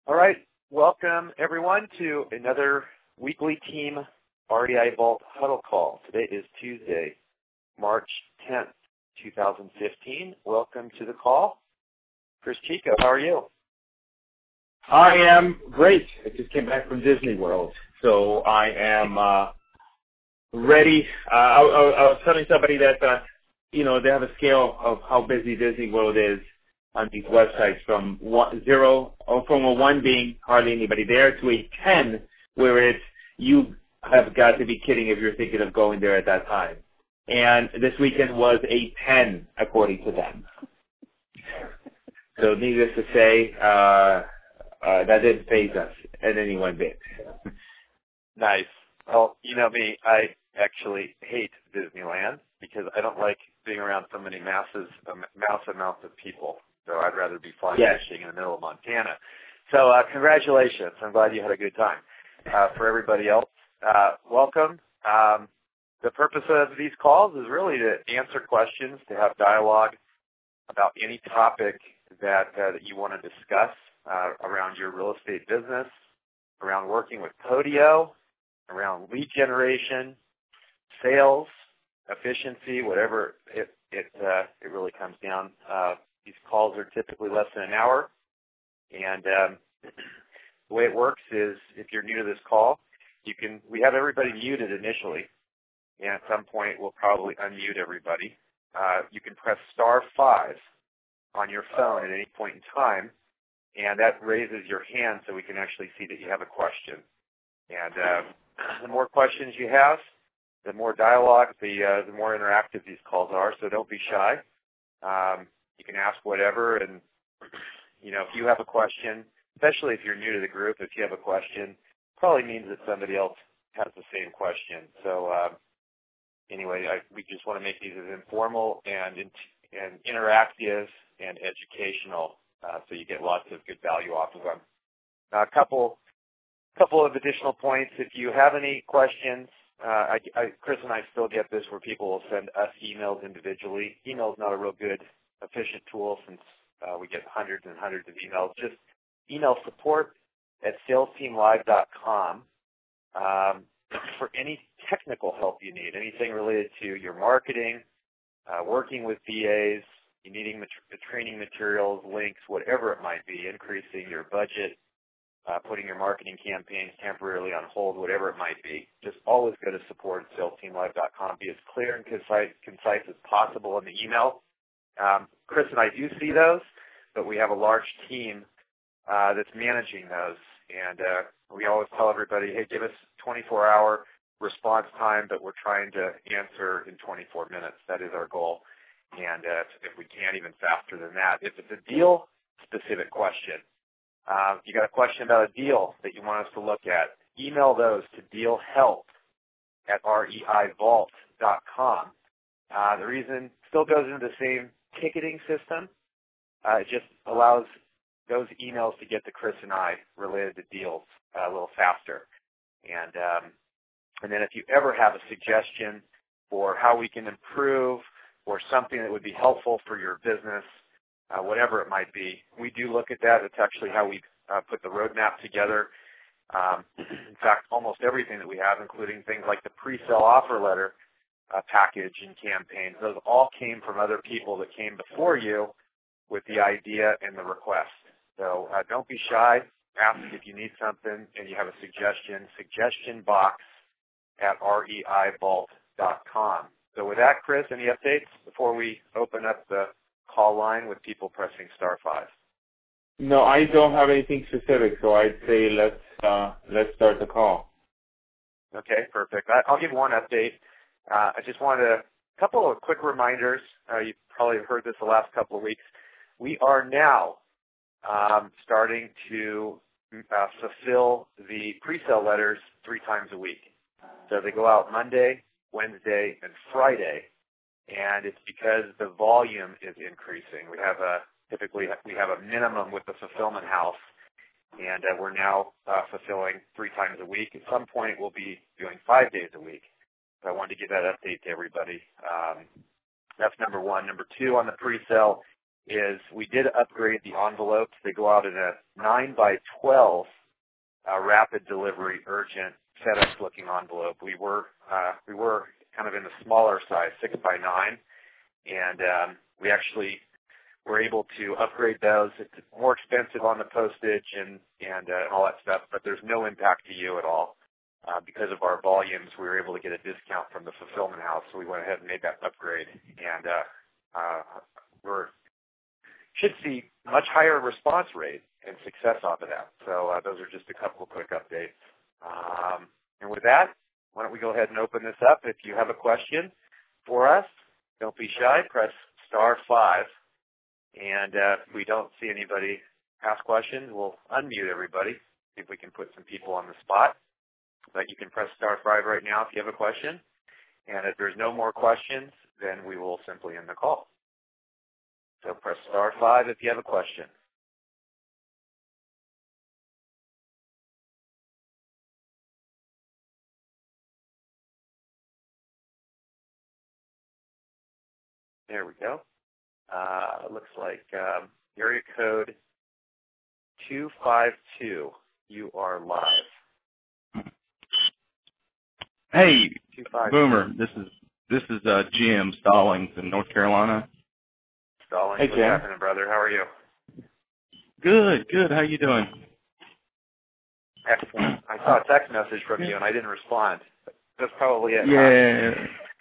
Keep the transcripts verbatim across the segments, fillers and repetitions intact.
All right. Welcome, everyone, to another weekly team R E I Vault huddle call. Today is Tuesday, March tenth, twenty fifteen. Welcome to the call. Chris Chico, how are you? I am great. I just came back from Disney World, so I am uh, ready. Uh, I, I, I was telling somebody that, uh, you know, they have a scale of how busy Disney World is on these websites from one, zero, or from a one being hardly anybody there to a ten where it's you have got to be kidding if you're thinking of going there at that time. And this weekend was a ten according to them. So needless to say, uh, uh, that didn't faze us in any one bit. Nice. Well, you know me, I actually hate Disneyland because I don't like being around so many masses, um, massive amounts of people. So I'd rather be fly yes. fishing in the middle of Montana. So uh, congratulations. I'm glad you had a good time. Uh, for everybody else, uh, welcome. Um, the purpose of these calls is really to answer questions, to have dialogue about any topic that, uh, that you want to discuss uh, around your real estate business, around working with Podio, around lead generation, sales, efficiency, whatever it it, uh, it really comes down. Uh, These calls are typically less than an hour, and um, the way it works is if you're new to this call, you can. We have everybody muted initially, and at some point we'll probably unmute everybody. Uh, you can press star five on your phone at any point in time, and that raises your hand so we can actually see that you have a question. And uh, the more questions you have, the more dialogue, the uh, the more interactive these calls are. So don't be shy. Um, You can ask whatever, and, you know, if you have a question, especially if you're new to the group, if you have a question, probably means that somebody else has the same question. So, uh, anyway, I, we just want to make these as informal and and interactive and educational, uh, so you get lots of good value off of them. Now, a couple, couple of additional points. If you have any questions, uh, I, I, Chris and I still get this where people will send us emails individually. Email is not a real good efficient tool since uh, we get hundreds and hundreds of emails. Just email support at sales team live dot com um, for any technical help you need, anything related to your marketing, uh, working with B As, you needing mat- training materials, links, whatever it might be, increasing your budget, uh, putting your marketing campaigns temporarily on hold, whatever it might be. Just always go to support at sales team live dot com. Be as clear and concise, concise as possible in the email. Um, Chris and I do see those, but we have a large team uh, that's managing those. And uh, we always tell everybody, hey, give us twenty-four hour response time, but we're trying to answer in twenty-four minutes. That is our goal. And uh, if we can, even faster than that. If it's a deal-specific question, uh, you got a question about a deal that you want us to look at, email those to dealhelp at R E I vault dot com. Uh, the reason still goes into the same ticketing system. Uh, it just allows those emails to get to Chris and I related to deals uh, a little faster. And um, and then if you ever have a suggestion for how we can improve or something that would be helpful for your business, uh, whatever it might be, we do look at that. It's actually how we uh, put the roadmap together. Um, in fact, almost everything that we have, including things like the pre-sale offer letter, Uh, package and campaigns. Those all came from other people that came before you with the idea and the request. So uh, don't be shy. Ask if you need something and you have a suggestion. Suggestion box at R E I vault dot com. So with that, Chris, any updates before we open up the call line with people pressing star five? No, I don't have anything specific, so I'd say let's uh, let's start the call. Okay, perfect. I, I'll give one update. Uh, I just wanted a couple of quick reminders. Uh, you've probably heard this the last couple of weeks. We are now um, starting to uh, fulfill the pre-sale letters three times a week. So they go out Monday, Wednesday, and Friday, and it's because the volume is increasing. We have a typically we have a minimum with the fulfillment house, and uh, we're now uh, fulfilling three times a week. At some point, we'll be doing five days a week. So I wanted to give that update to everybody. Um, that's number one. Number two, on the pre-sale, is we did upgrade the envelopes. They go out in a nine by twelve uh, rapid delivery, urgent FedEx-looking envelope. We were uh, we were kind of in the smaller size, six by nine, and um, we actually were able to upgrade those. It's more expensive on the postage and and, uh, and all that stuff, but there's no impact to you at all. Uh, because of our volumes, we were able to get a discount from the fulfillment house, so we went ahead and made that upgrade, and uh, uh, we're should see much higher response rate and success off of that. So uh, those are just a couple of quick updates. Um, and with that, why don't we go ahead and open this up? If you have a question for us, don't be shy. Press star five. And uh, if we don't see anybody ask questions, we'll unmute everybody, see if we can put some people on the spot. But you can press star five right now if you have a question. And if there's no more questions, then we will simply end the call. So press star five if you have a question. There we go. Uh, looks like um, area code two five two. You are live. Hey, Boomer. This is this is uh, Jim Stallings in North Carolina. Stallings, hey, what's Jim. happening, brother? How are you? Good, good. How you doing? Excellent. I saw a text message from you and I didn't respond. That's probably it. Yeah.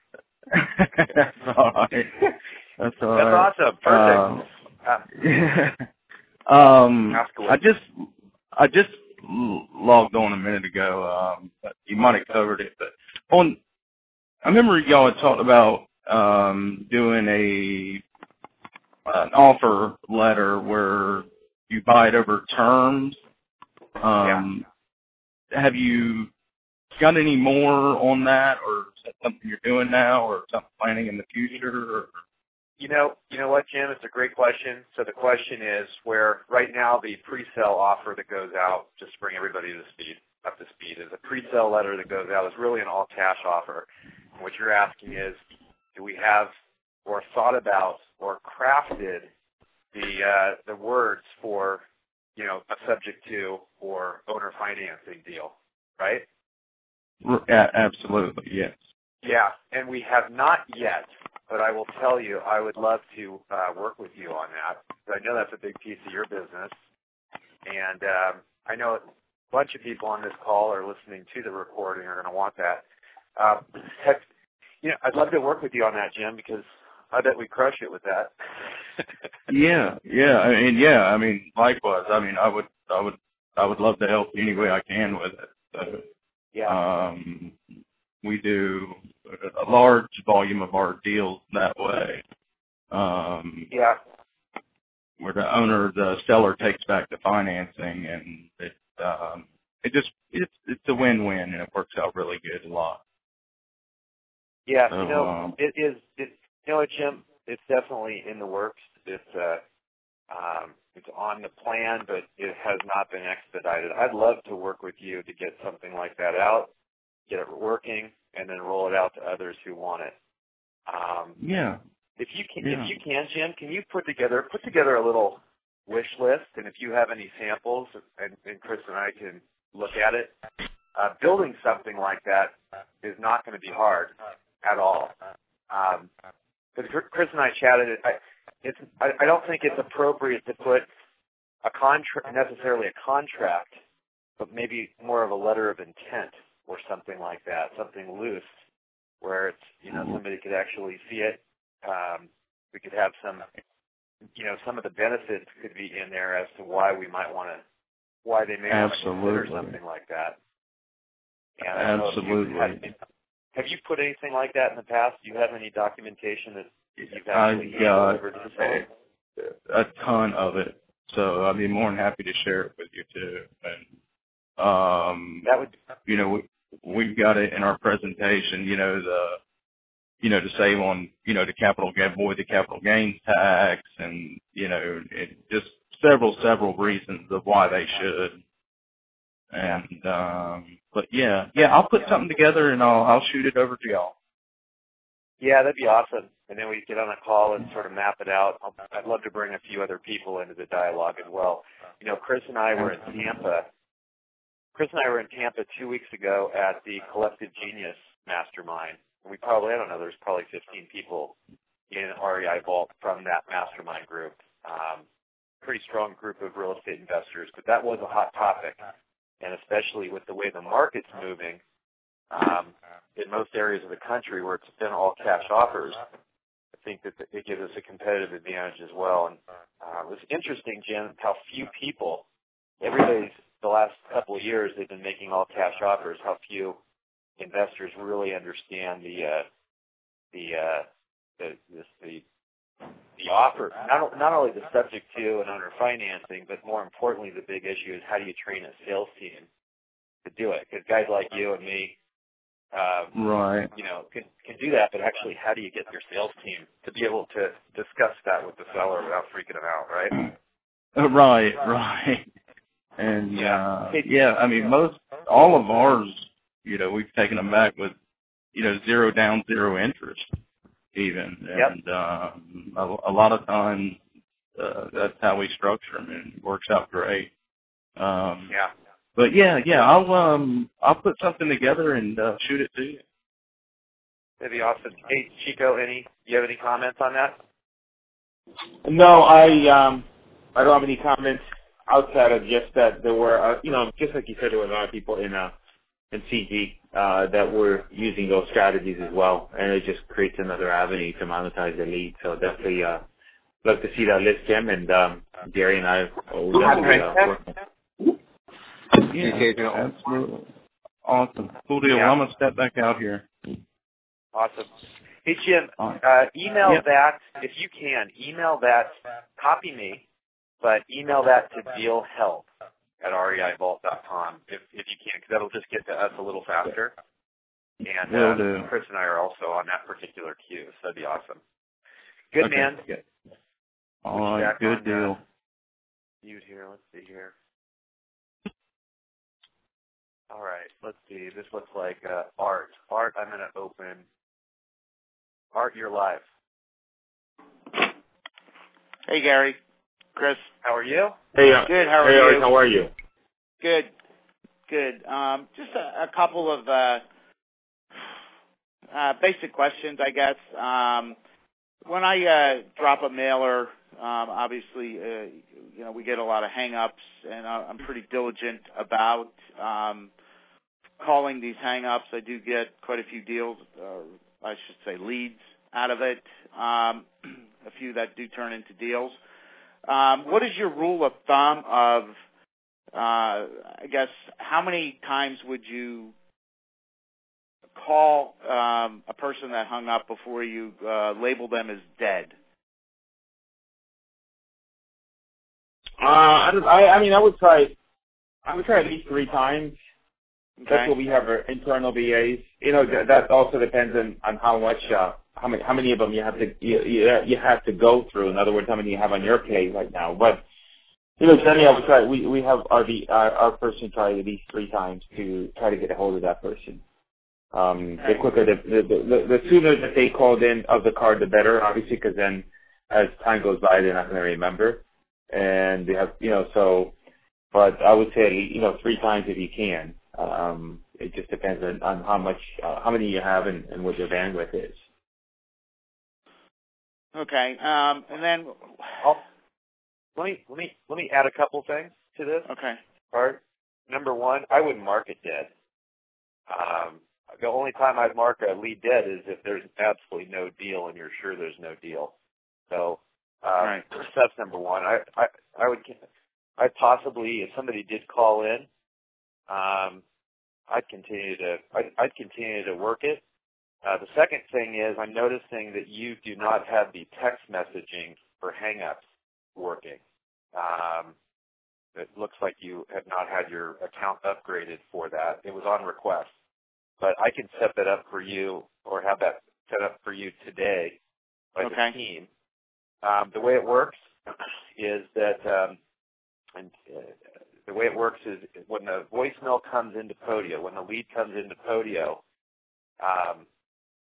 That's all right. That's all That's right. awesome. Perfect. Um, uh, um Ask away. I just I just logged on a minute ago. Um, but you might have covered it, but on I remember y'all had talked about um, doing a an offer letter where you buy it over terms. Um, yeah. Have you got any more on that, or is that something you're doing now, or something planning in the future? Or? You know, you know what, Jim? It's a great question. So the question is, where right now the pre-sale offer that goes out, just to bring everybody to speed, up to speed, is a pre-sale letter that goes out. It's really an all-cash offer. And what you're asking is, do we have or thought about or crafted the uh, the words for, you know, a subject to or owner financing deal, right? Yeah, absolutely, yes. Yeah, and we have not yet, but I will tell you, I would love to uh, work with you on that. I know that's a big piece of your business, and um, I know a bunch of people on this call are listening to the recording are going to want that. Uh, heck, you know, I'd love to work with you on that, Jim, because I bet we crush it with that. yeah, yeah, I mean, yeah, I mean, likewise. I mean, I would, I would, I would love to help any way I can with it. So, yeah. Um, we do a large volume of our deals that way. Um, yeah. Where the owner, the seller takes back the financing, and it, um, it just, it's, it's a win-win, and it works out really good a lot. Yeah, so, you know, um, it is, it, you know what, Jim, it's definitely in the works. It's, uh, um, it's on the plan, but it has not been expedited. I'd love to work with you to get something like that out, get it working, and then roll it out to others who want it. Um, yeah. If you can, yeah. if you can, Jim, can you put together put together a little wish list? And if you have any samples, and, and Chris and I can look at it, uh, building something like that is not going to be hard at all. Um, because Chris and I chatted, I, it's I, I don't think it's appropriate to put a contract necessarily a contract, but maybe more of a letter of intent or something like that, something loose, where it's you know somebody could actually see it. Um, we could have some, you know, some of the benefits could be in there as to why we might want to, why they may want to consider something like that. And I don't Absolutely. know if you've had, have you put anything like that in the past? Do you have any documentation that you've actually I've got delivered to the seller? a ton of it, so I'd be more than happy to share it with you too. And um, that would, you know, we, we've got it in our presentation. You know the. you know, to save on, you know, the capital, avoid the capital gains tax and, you know, it, just several, several reasons of why they should. And, um, but yeah, yeah, I'll put something together and I'll, I'll shoot it over to y'all. Yeah, that'd be awesome. And then we get on a call and sort of map it out. I'll, I'd love to bring a few other people into the dialogue as well. You know, Chris and I were in Tampa. Chris and I were in Tampa two weeks ago at the Collective Genius Mastermind. We probably, I don't know, there's probably fifteen people in R E I Vault from that mastermind group. Um, pretty strong group of real estate investors, but that was a hot topic. And especially with the way the market's moving, um, in most areas of the country where it's been all cash offers, I think that it gives us a competitive advantage as well. And uh, it was interesting, Jim, how few people, everybody's, the last couple of years, they've been making all cash offers, how few investors really understand the, uh, the, uh, the, this, the, the offer, not, not only the subject to and owner financing, but more importantly, the big issue is how do you train a sales team to do it? Because guys like you and me, um, right, you know, can can do that, but actually, how do you get your sales team to be able to discuss that with the seller without freaking them out, right? Right, right. And yeah, uh, yeah, I mean, most all of ours, you know, we've taken them back with, you know, zero down, zero interest, even, and yep. um, a, a lot of times uh, that's how we structure them, and it works out great. Um, yeah. But yeah, yeah, I'll um I'll put something together and uh, shoot it to you. That'd be awesome. Hey, Chico, any you have any comments on that? No, I um I don't have any comments outside of just that there were uh, you know, just like you said, there were a lot of people in uh in C G uh that were using those strategies as well, and it just creates another avenue to monetize the lead. So definitely uh love to see that list, Jim, and um Gary and I will definitely uh, work. Yeah, absolutely. Awesome. Cool deal. Yeah. Well, I'm going to step back out here. Awesome. Hey, Jim, Right. uh, email yep. that, if you can, email that, copy me, but email that to dealhelp at R E I vault dot com if, if you can, because that'll just get to us a little faster. And Will uh, do. Chris and I are also on that particular queue, so that'd be awesome. Good, okay. man. Good. All right, good on, deal. Uh, mute here. Let's see here. All right, let's see. This looks like uh, Art. Art, I'm going to open. Art, you're live. Hey, Gary. Chris. How are you? Hey, uh, good. How are hey, you? Art, how are you? Good. Good. Um, just a, a couple of uh, uh, basic questions, I guess. Um, when I uh, drop a mailer, um, obviously, uh, you know, we get a lot of hang-ups, and I'm pretty diligent about um, calling these hang-ups. I do get quite a few deals, or I should say leads out of it, um, a few that do turn into deals. Um, what is your rule of thumb of, uh, I guess, how many times would you call um, a person that hung up before you uh, label them as dead? Uh, I, don't- I, I mean, I would try, I would try at least three times. Okay. That's what we have our internal B As. You know, that, that also depends on, on how much, uh, how many, how many of them you have to, you, you, you have to go through. In other words, how many you have on your plate right now. But, you know, generally I would try, we, we have our, our, our person try at least three times to try to get a hold of that person. Um, the quicker, the, the, the, the sooner that they called in of the card, the better, obviously, because then as time goes by, they're not going to remember. And they have, you know, so, but I would say, you know, three times if you can. Um, it just depends on, on how much, uh, how many you have and, and what your bandwidth is. Okay. Um, and then, I'll, let me let me let me add a couple things to this. okay. Part number one, I wouldn't mark it dead. Um, the only time I'd mark a lead dead is if there's absolutely no deal and you're sure there's no deal. So um, Right. that's number one. I, I I would I'd possibly, if somebody did call in, um, I'd continue to I'd, I'd continue to work it. Uh, the second thing is I'm noticing that you do not have the text messaging for hang-ups working. Um, it looks like you have not had your account upgraded for that. It was on request. But I can set that up for you or have that set up for you today by Okay. the team. Um, the way it works is that um, and, uh, the way it works is when the voicemail comes into Podio, when the lead comes into Podio, um,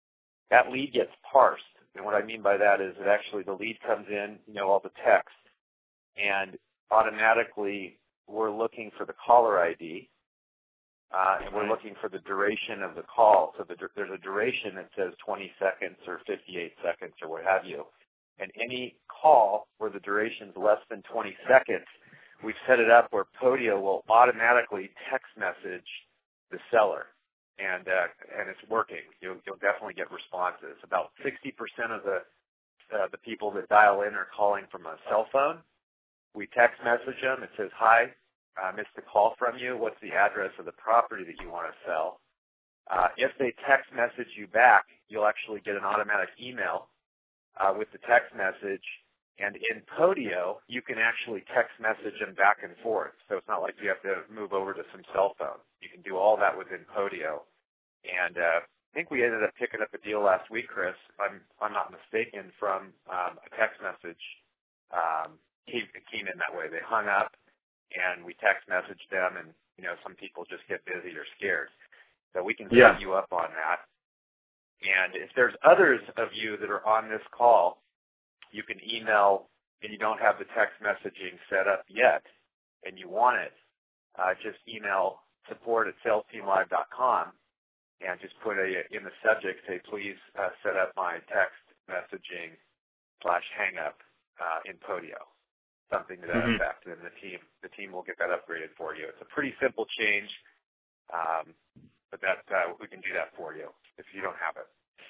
that lead gets parsed. And what I mean by that is that actually the lead comes in, you know, all the text, and automatically we're looking for the caller I D, uh, and we're looking for the duration of the call. So the, there's a duration that says twenty seconds or fifty-eight seconds or what have you. And any call where the duration is less than twenty seconds, we've set it up where Podio will automatically text message the seller. And uh, and it's working. You'll, you'll definitely get responses. About sixty percent of the uh, the people that dial in are calling from a cell phone. We text message them. It says, "Hi, I missed a call from you. What's the address of the property that you want to sell?" Uh, if they text message you back, you'll actually get an automatic email uh, with the text message. And in Podio, you can actually text message them back and forth. So it's not like you have to move over to some cell phone. You can do all that within Podio. And uh, I think we ended up picking up a deal last week, Chris, if I'm, if I'm not mistaken, from um, a text message. Um, came, came in that way. They hung up, and we text messaged them, and, you know, some people just get busy or scared. So we can set yeah. you up on that. And if there's others of you that are on this call, you can email and you don't have the text messaging set up yet and you want it, uh, just email support at sales team live dot com and just put a, in the subject, say, please uh, set up my text messaging slash hang up uh, in Podio, something to that mm-hmm. effect. And the team, the team will get that upgraded for you. It's a pretty simple change, um, but that uh, we can do that for you if you don't have it.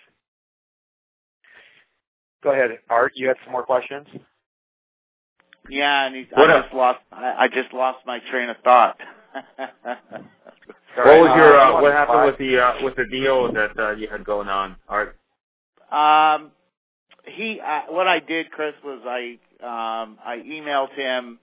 Go ahead, Art. You had some more questions? Yeah, and I up? just lost. I, I just lost my train of thought. What was your? Uh, what happened with the uh, with the deal that uh, you had going on, Art? Um, he. Uh, what I did, Chris, was I um, I emailed him.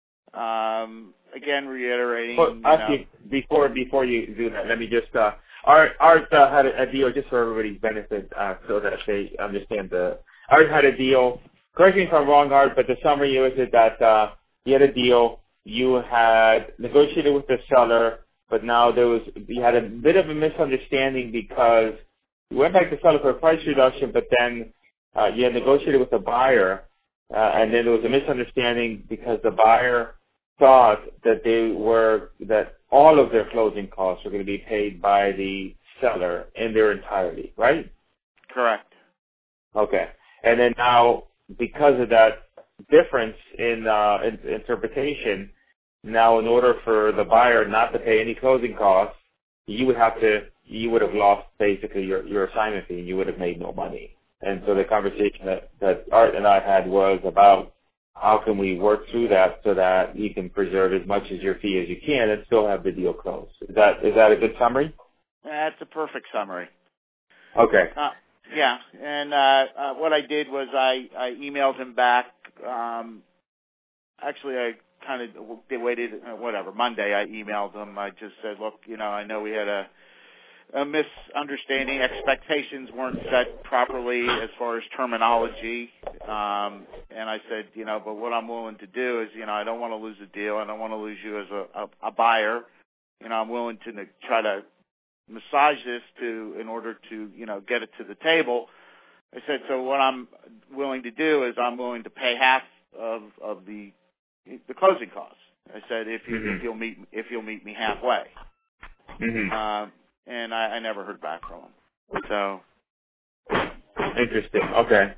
Um, again, reiterating. Well, you actually, know, before before you do that, let me just. Uh, Art Art uh, had a, a deal just for everybody's benefit, uh, so that they understand the. Art had a deal. Correct me if I'm wrong, Art, but the summary was it that uh, he had a deal. You had negotiated with the seller, but now there was you had a bit of a misunderstanding because you went back to the seller for a price reduction, but then uh, you had negotiated with the buyer, uh, and then there was a misunderstanding because the buyer thought that they were that all of their closing costs were going to be paid by the seller in their entirety, right? correct. Okay. And then now, because of that difference in, uh, in interpretation, now in order for the buyer not to pay any closing costs, you would have to, you would have lost basically your, your assignment fee, and you would have made no money. And so the conversation that, that Art and I had was about how can we work through that so that you can preserve as much as your fee as you can and still have the deal closed. Is that is that a good summary? That's a perfect summary. Okay. Uh, yeah, and uh, uh, what I did was I, I emailed him back. Um, actually, I kind of waited, uh, whatever, Monday I emailed him. I just said, look, you know, I know we had a, a misunderstanding. Expectations weren't set properly as far as terminology. Um, and I said, you know, but what I'm willing to do is, you know, I don't want to lose a deal. I don't want to lose you as a, a, a buyer. You know, I'm willing to ne- try to massage this to in order to, you know, get it to the table. I said, so what I'm willing to do is I'm willing to pay half of, of the the closing costs. I said, if you mm-hmm. if you'll meet if you'll meet me halfway. Mm-hmm. Um, and I, I never heard back from him. So interesting. Okay.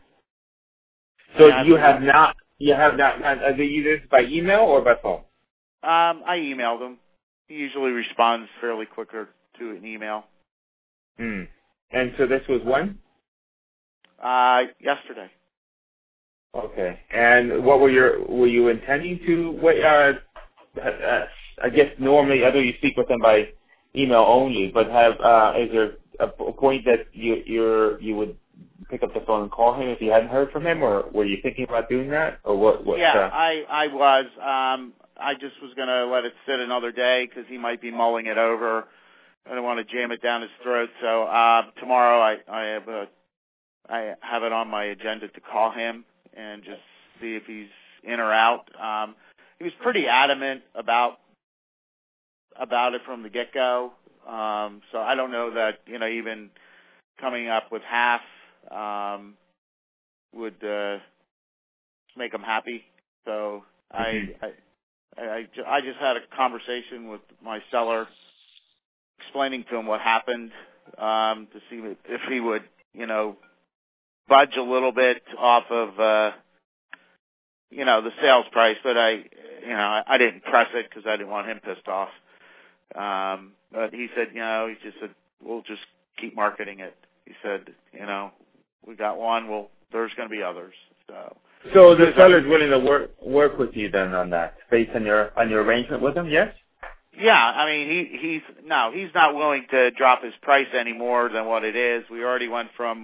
So yeah, you have not you have not uh, did you do this by email or by phone? Um, I emailed him. He usually responds fairly quicker to an email. Hmm. And so this was when? Uh, yesterday. Okay. And what were your were you intending to wait? Uh, uh, I guess normally, I know you speak with them by email only, but have uh, is there a point that you you're you would pick up the phone and call him if you hadn't heard from him, or were you thinking about doing that, or what? what yeah, uh, I I was. Um, I just was going to let it sit another day because he might be mulling it over. I don't want to jam it down his throat. So uh, tomorrow I I have a I have it on my agenda to call him and just see if he's in or out. Um, he was pretty adamant about about it from the get-go. Um, so I don't know that, you know, even coming up with half um, would uh, make them happy. So mm-hmm. I, I, I, I just had a conversation with my seller, explaining to him what happened, um, to see if he would, you know, budge a little bit off of, uh, you know, the sales price. But I, you know, I, I didn't press it because I didn't want him pissed off. Um, but he said, you know, he just said, we'll just keep marketing it. He said, you know, we got one. Well, there's going to be others. So, so the seller's willing to work work with you then on that, based on your on your arrangement with him, yes? Yeah, I mean, he he's no, he's not willing to drop his price any more than what it is. We already went from.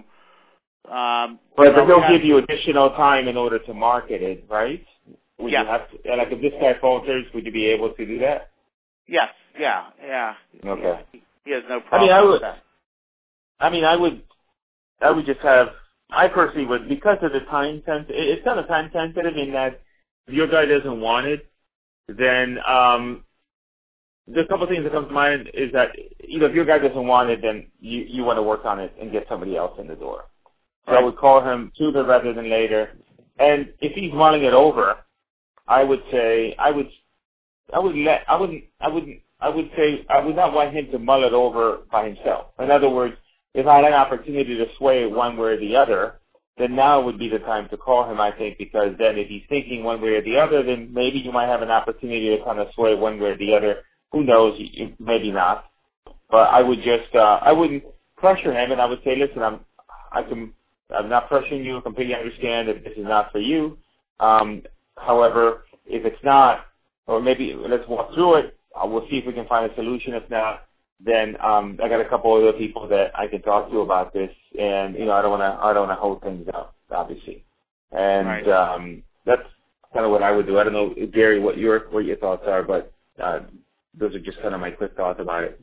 Um, but but they'll give you additional time in order to market it, right? Would yeah. you have to, like if this guy falters, would you be able to do that? Yes. Yeah. Yeah. Okay. He, he has no problem I mean, I would, with that. I mean, I would, I would just have. I personally would, because of the time sensitive. It's kind of time sensitive in that if your guy doesn't want it, then um, the couple of things that come to mind is that, you know, if your guy doesn't want it, then you you want to work on it and get somebody else in the door. So right. I would call him sooner rather than later. And if he's mulling it over, I would say I would I would let I wouldn't I wouldn't I would say I would not want him to mull it over by himself. In other words, if I had an opportunity to sway it one way or the other, then now would be the time to call him, I think, because then if he's thinking one way or the other, then maybe you might have an opportunity to kind of sway one way or the other. Who knows? Maybe not. But I would just, uh, I wouldn't pressure him, and I would say, listen, I'm, I can, I'm not pressuring you. I completely understand that this is not for you. Um, however, if it's not, or maybe let's walk through it. Uh, we'll see if we can find a solution. If not, then um, I got a couple other people that I can talk to about this, and you know, I don't want to, I don't want to hold things up, obviously. And right. um, that's kind of what I would do. I don't know, Gary, what your what your thoughts are, but uh, those are just kind of my quick thoughts about it.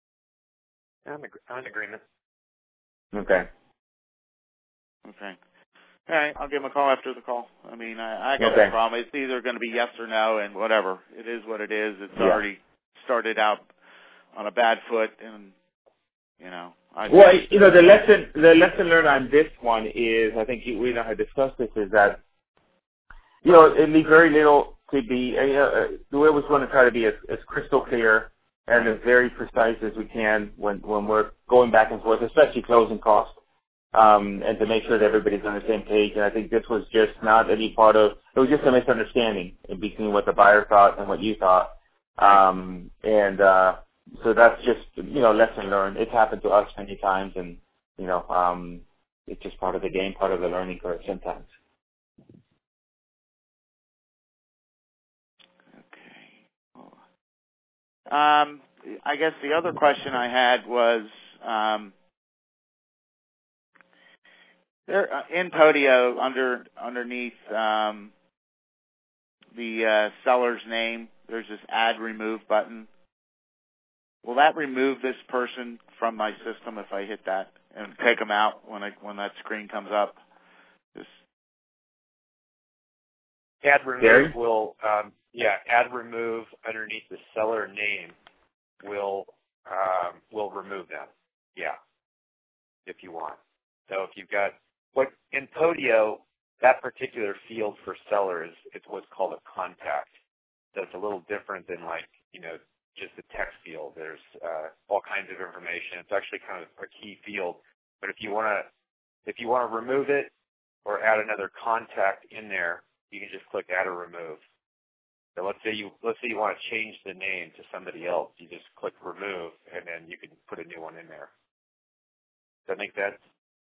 I'm, ag- I'm in agreement. Okay. Okay. All right, I'll give him a call after the call. I mean, I, I got okay. no problem. It's either going to be yes or no, and whatever. It is what it is. It's yeah. already started out on a bad foot, and you know. I well, you know, the lesson the lesson learned on this one is, I think we and I had discussed this, is that you know it leaves very little to be. Uh, the way we want to try to be as, as crystal clear and as very precise as we can when when we're going back and forth, especially closing costs, um, and to make sure that everybody's on the same page. And I think this was just not any part of. It was just a misunderstanding in between what the buyer thought and what you thought, um, and. uh So that's just, you know, lesson learned. It's happened to us many times, and, you know, um, it's just part of the game, part of the learning curve sometimes. Okay. Um, I guess the other question I had was, um, there uh, in Podio, under underneath um, the uh, seller's name, there's this add remove button. Will that remove this person from my system if I hit that and take them out when I, when that screen comes up? Just add remove Gary? will, um, yeah, add remove underneath the seller name will um, will remove them. Yeah, if you want. So if you've got what in Podio, that particular field for seller is it's what's called a contact. So it's a little different than like you know. just a text field. There's uh, all kinds of information. It's actually kind of a key field. But if you want to, if you want to remove it or add another contact in there, you can just click Add or Remove. So let's say you let's say you want to change the name to somebody else. You just click Remove, and then you can put a new one in there. Does that make sense?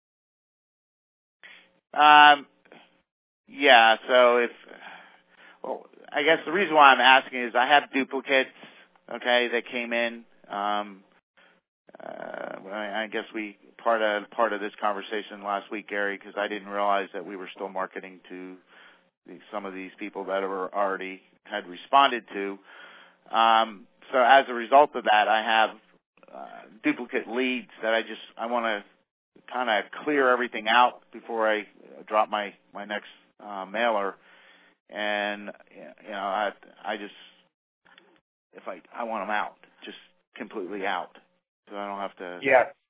Um, yeah. So if, well, I guess the reason why I'm asking is I have duplicates. Okay, that came in. Um, uh, I guess we part of part of this conversation last week, Gary, because I didn't realize that we were still marketing to the, some of these people that were already had responded to. Um, so as a result of that, I have uh, duplicate leads that I just I want to kind of clear everything out before I drop my my next uh, mailer, and you know I I just. If I, I want them out, just completely out, so I don't have to. Yeah.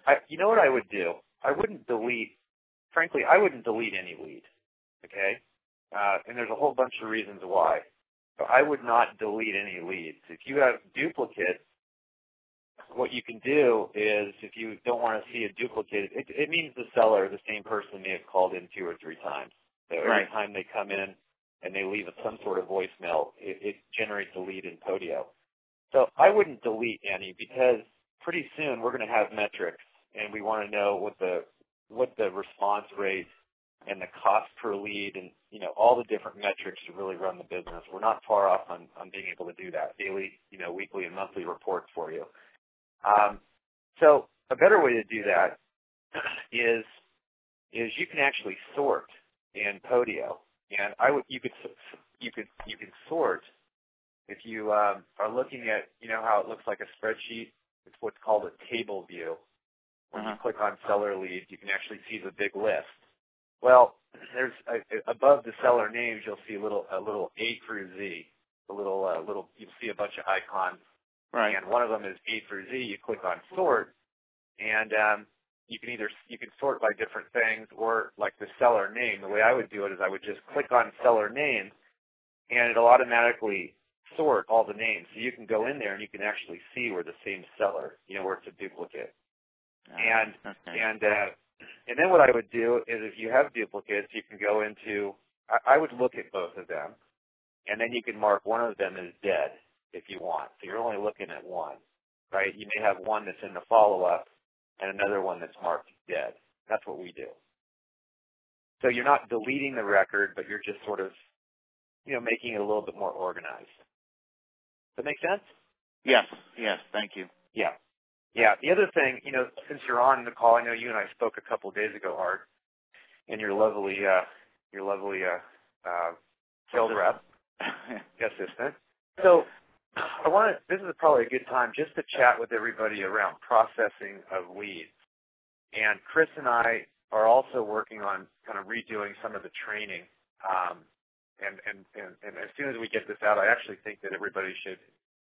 I, you know what I would do? I wouldn't delete, frankly, I wouldn't delete any lead, okay? Uh, and there's a whole bunch of reasons why. But I would not delete any leads. If you have duplicates, what you can do is, if you don't want to see a duplicate, it, it means the seller, the same person, may have called in two or three times. So every right. time they come in and they leave some sort of voicemail, it, it generates a lead in Podio. So I wouldn't delete any, because pretty soon we're going to have metrics, and we want to know what the what the response rate and the cost per lead, and you know all the different metrics to really run the business. We're not far off on, on being able to do that. Daily, you know, weekly and monthly reports for you. Um, so a better way to do that is is you can actually sort in Podio, and I would you could you could you could sort if you um, are looking at, you know how it looks like a spreadsheet. It's what's called a table view. When uh-huh. you click on seller leads, you can actually see the big list. Well, there's a, above the seller names, you'll see a little a little A through Z, a little uh, little you'll see a bunch of icons. Right. And one of them is A through Z. You click on sort, and um, you can either you can sort by different things, or like the seller name. The way I would do it is I would just click on seller name, and it'll automatically sort all the names. So you can go in there and you can actually see where the same seller, you know, where it's a duplicate. Uh, and okay. and uh, and then what I would do is, if you have duplicates, you can go into. I, I would look at both of them, and then you can mark one of them as dead if you want. So you're only looking at one, right? You may have one that's in the follow-up and another one that's marked dead. That's what we do. So you're not deleting the record, but you're just sort of, you know, making it a little bit more organized. Does that make sense? Yes, yes, thank you. Yeah. Yeah. The other thing, you know, since you're on the call, I know you and I spoke a couple of days ago, Art, and your lovely, uh, your lovely uh, uh, sales rep assistant. So I want to, this is probably a good time just to chat with everybody around processing of leads. And Chris and I are also working on kind of redoing some of the training. Um, and, and, and, and as soon as we get this out, I actually think that everybody should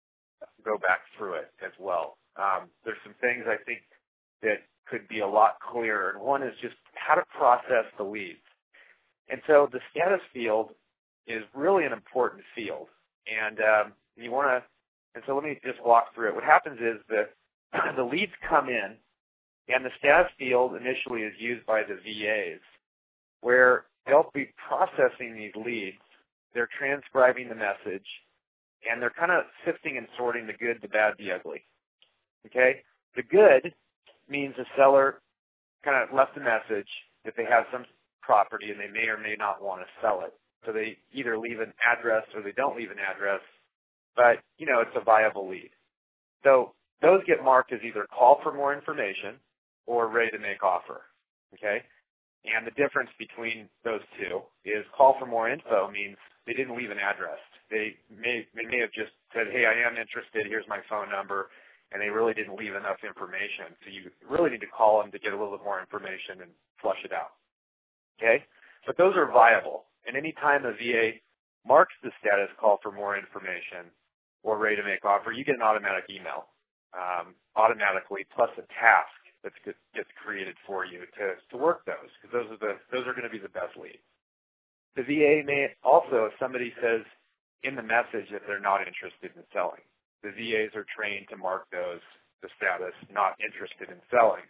go back through it as well. Um, there's some things I think that could be a lot clearer. And one is just how to process the leads. And so the status field is really an important field. And um, you want to, and so let me just walk through it. What happens is that the leads come in, and the status field initially is used by the V As, where they'll be processing these leads. They're transcribing the message, and they're kind of sifting and sorting the good, the bad, the ugly. Okay? The good means the seller kind of left a message that they have some property and they may or may not want to sell it. So they either leave an address or they don't leave an address, but, you know, it's a viable lead. So those get marked as either call for more information or ready to make offer, okay? And the difference between those two is call for more info means they didn't leave an address. They may, they may have just said, hey, I am interested, here's my phone number, and they really didn't leave enough information. So you really need to call them to get a little bit more information and flush it out, okay? But those are viable. And any time a V A marks the status call for more information or ready to make offer, you get an automatic email um, automatically, plus a task that gets created for you to, to work those, because those are the those are going to be the best leads. The V A may also, if somebody says in the message that they're not interested in selling, the V As are trained to mark those the status not interested in selling.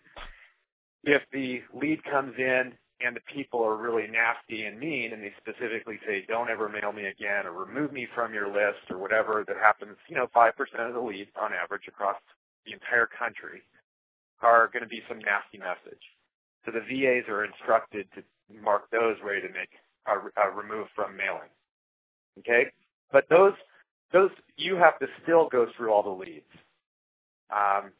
If the lead comes in and the people are really nasty and mean, and they specifically say, don't ever mail me again, or remove me from your list, or whatever, that happens, you know, five percent of the leads on average across the entire country are going to be some nasty message. So the V As are instructed to mark those ready to make a, a remove from mailing. Okay? But those, those, you have to still go through all the leads. Um,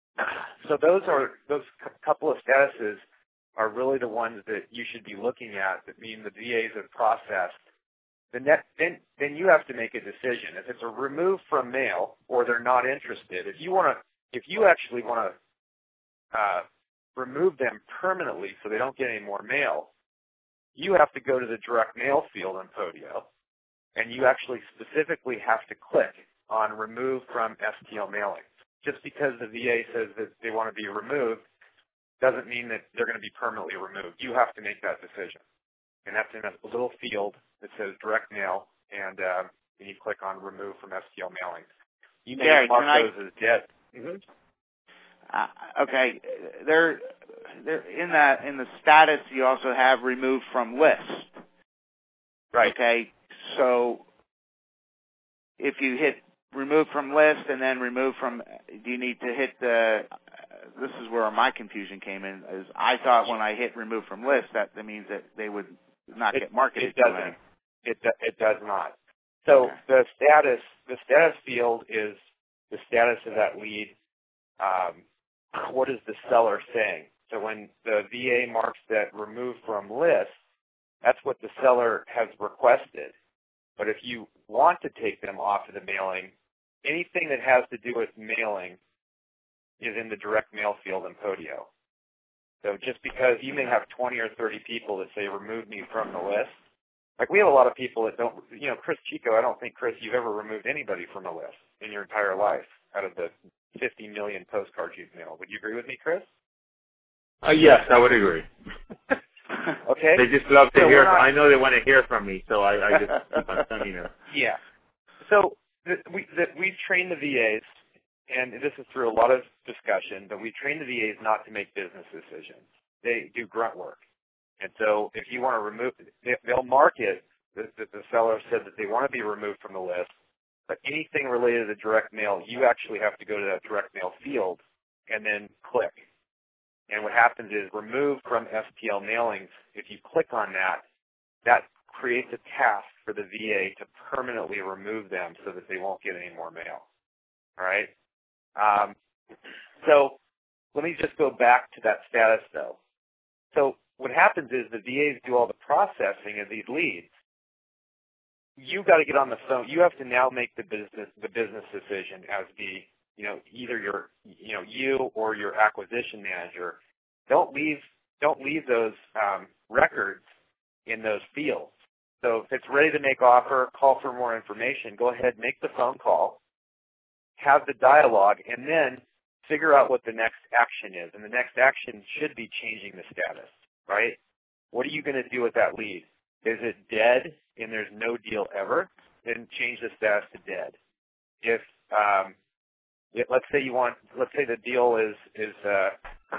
so those are, those couple of statuses are really the ones that you should be looking at that mean the V As have processed. The net, then, then you have to make a decision. If it's a remove from mail or they're not interested, if you want to, if you actually want to uh, remove them permanently so they don't get any more mail, you have to go to the direct mail field on Podio, and you actually specifically have to click on remove from S T L mailing. Just because the V A says that they want to be removed doesn't mean that they're going to be permanently removed. You have to make that decision. And that's in a little field that says direct mail, and uh, then you click on remove from S T L mailing. You may Gary, mark I, those as dead. Mm-hmm. Uh, okay, there, there in that in the status you also have removed from list. Right. Okay, so if you hit remove from list and then remove from, do you need to hit the? Uh, this is where my confusion came in. Is I thought when I hit remove from list that that means that they would not it, get marketed. It doesn't. It it does not. So okay. the status the status field is the status of that lead. Um, what is the seller saying? So when the V A marks that remove from list, that's what the seller has requested. But if you want to take them off of the mailing, anything that has to do with mailing is in the direct mail field in Podio. So just because you may have twenty or thirty people that say remove me from the list, like we have a lot of people that don't, you know, Chris Chico, I don't think, Chris, you've ever removed anybody from a list in your entire life out of the fifty million postcards you've mailed. Would you agree with me, Chris? Uh, yes, I would agree. Okay. They just love to so hear. Not, I know they want to hear from me, so I, I just keep on sending them. Yeah. So the, we the, we train the V As, and this is through a lot of discussion, but we train the V As not to make business decisions. They do grunt work. And so if you want to remove, they, they'll mark it that the, the seller said that they want to be removed from the list, but anything related to direct mail, you actually have to go to that direct mail field and then click. And what happens is remove from S T L mailings, if you click on that, that creates a task for the V A to permanently remove them so that they won't get any more mail. All right? Um, so let me just go back to that status, though. So what happens is the V As do all the processing of these leads. You've got to get on the phone. You have to now make the business the business decision as the you know either your you know you or your acquisition manager. Don't leave don't leave those um, records in those fields. So if it's ready to make offer, call for more information. Go ahead, make the phone call, have the dialogue, and then figure out what the next action is. And the next action should be changing the status, right? What are you going to do with that lead? Is it dead and there's no deal ever? Then change the status to dead. If um, it, let's say you want, let's say the deal is is uh,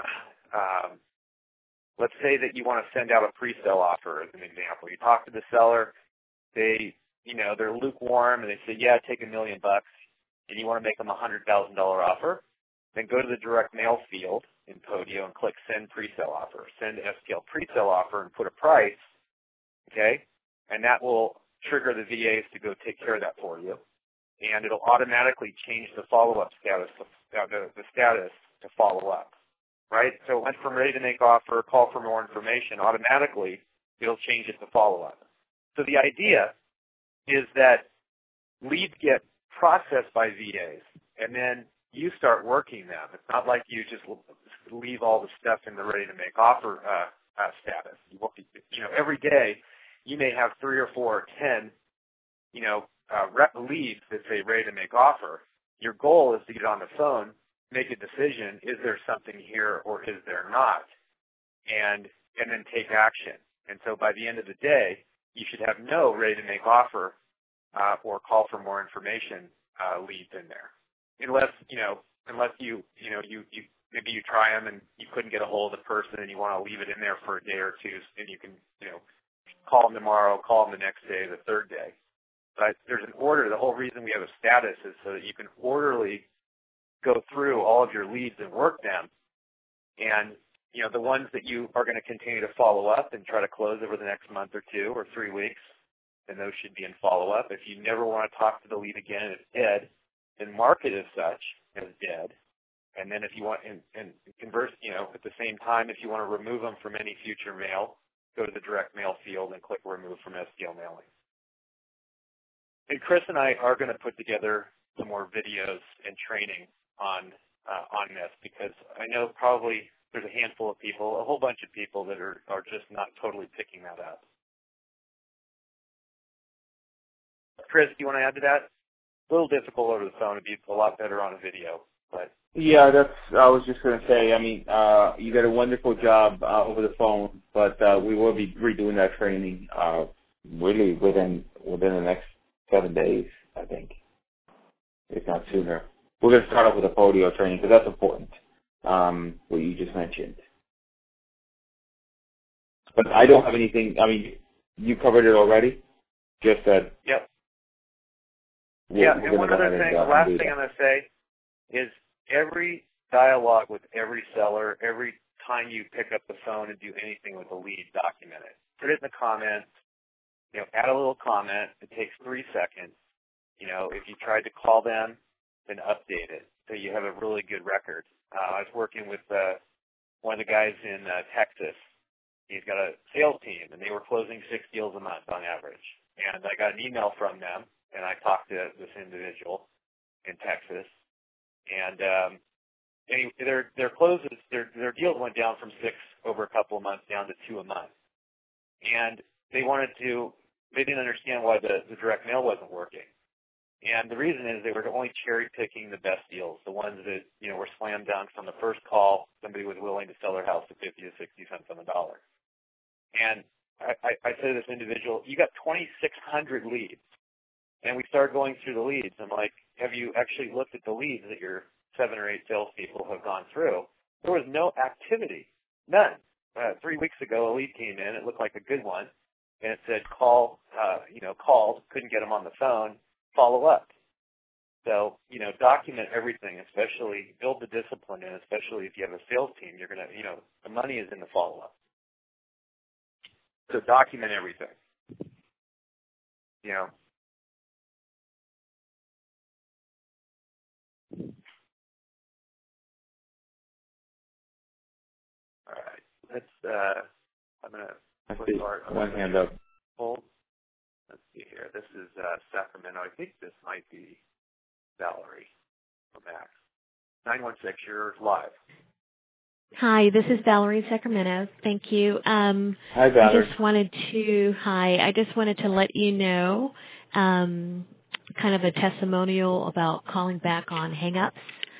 um, let's say that you want to send out a pre-sale offer as an example. You talk to the seller, they you know they're lukewarm and they say yeah take a million bucks, and you want to make them a hundred thousand dollar offer. Then go to the direct mail field in Podio and click send pre-sale offer. Send S T L pre-sale offer and put a price. Okay, and that will trigger the V As to go take care of that for you, and it'll automatically change the follow-up status, uh, the, the status to follow up, right? So it went from ready to make offer, call for more information, automatically it'll change it to follow-up. So the idea is that leads get processed by V As, and then you start working them. It's not like you just leave all the stuff in the ready to make offer uh, uh, status. You, you know, every day you may have three or four or ten, you know, uh, rep leads that say ready to make offer. Your goal is to get on the phone, make a decision, is there something here or is there not, and and then take action. And so by the end of the day, you should have no ready to make offer uh, or call for more information uh, leads in there, unless you know, unless you you know you you maybe you try them and you couldn't get a hold of the person and you want to leave it in there for a day or two, and you can you know. call them tomorrow, call them the next day, the third day. But there's an order. The whole reason we have a status is so that you can orderly go through all of your leads and work them. And, you know, the ones that you are going to continue to follow up and try to close over the next month or two or three weeks, then those should be in follow-up. If you never want to talk to the lead again and it's dead, then mark it as such, as dead. And then if you want, and, and converse, you know, at the same time, if you want to remove them from any future mail, go to the direct mail field and click remove from S T L mailing. And Chris and I are going to put together some more videos and training on uh, on this because I know probably there's a handful of people, a whole bunch of people that are, are just not totally picking that up. Chris, do you want to add to that? A little difficult over the phone. It'd be a lot better on a video, but Yeah, that's. I was just going to say. I mean, uh, you did a wonderful job uh, over the phone, but uh, we will be redoing that training uh, really within within the next seven days, I think, if not sooner. We're going to start off with a polio training because that's important. Um, what you just mentioned, but I don't have anything. I mean, you covered it already. Just that. Yep. We're, yeah, we're and one other and, thing, uh, the last do thing that. I'm going to say is every dialogue with every seller, every time you pick up the phone and do anything with a lead, document it. Put it in the comments. You know, add a little comment. It takes three seconds. You know, if you tried to call them, then update it so you have a really good record. Uh, I was working with uh, one of the guys in uh, Texas. He's got a sales team, and they were closing six deals a month on average. And I got an email from them, and I talked to this individual in Texas, and um, any, their their closes, their their deals went down from six over a couple of months down to two a month, and they wanted to, they didn't understand why the, the direct mail wasn't working. And the reason is they were only cherry picking the best deals, the ones that, you know, were slam dunks on the first call. Somebody was willing to sell their house at fifty to sixty cents on the dollar. And I, I, I said to this individual, you got twenty-six hundred leads. And we started going through the leads. I'm like, have you actually looked at the leads that your seven or eight salespeople have gone through? There was no activity, none. Uh, three weeks ago, a lead came in. It looked like a good one. And it said call, uh, you know, called, couldn't get them on the phone, follow up. So, you know, document everything, especially build the discipline in, especially if you have a sales team, you're going to, you know, the money is in the follow-up. So document everything. You know. All right. Let's, uh, I'm going to I put see our one hand up. hold. Let's see here. This is uh, Sacramento. I think this might be Valerie from Max. nine one six, you're live. Hi, this is Valerie in Sacramento. Thank you. Um, Hi, Valerie. I just wanted to, hi, I just wanted to let you know um, kind of a testimonial about calling back on hang-ups.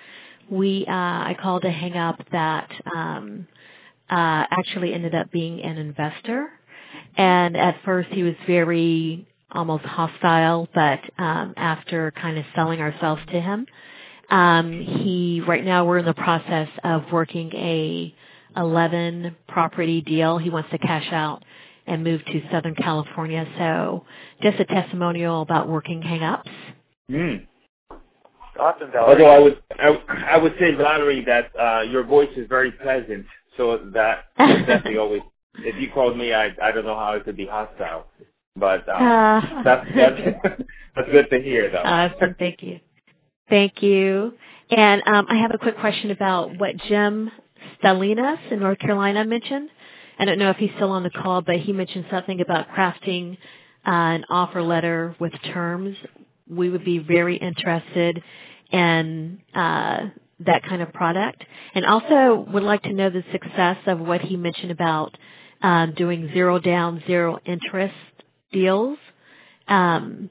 We, uh, I called a hang-up that um, uh, actually ended up being an investor. And at first he was very almost hostile, but um, after kind of selling ourselves to him, Um, he, right now we're in the process of working a eleven property deal. He wants to cash out and move to Southern California. So just a testimonial about working hang-ups. Mm. Awesome, Valerie. Although I would, I, I would say, Valerie, that uh, your voice is very pleasant. So that that's definitely always, if you called me, I I don't know how it could be hostile. But uh, uh, that's, that's, that's good to hear, though. Awesome. Thank you. Thank you. And um, I have a quick question about what Jim Stalinas in North Carolina mentioned. I don't know if he's still on the call, but he mentioned something about crafting uh, an offer letter with terms. We would be very interested in uh, that kind of product. And also would like to know the success of what he mentioned about um, doing zero down, zero interest deals. Um,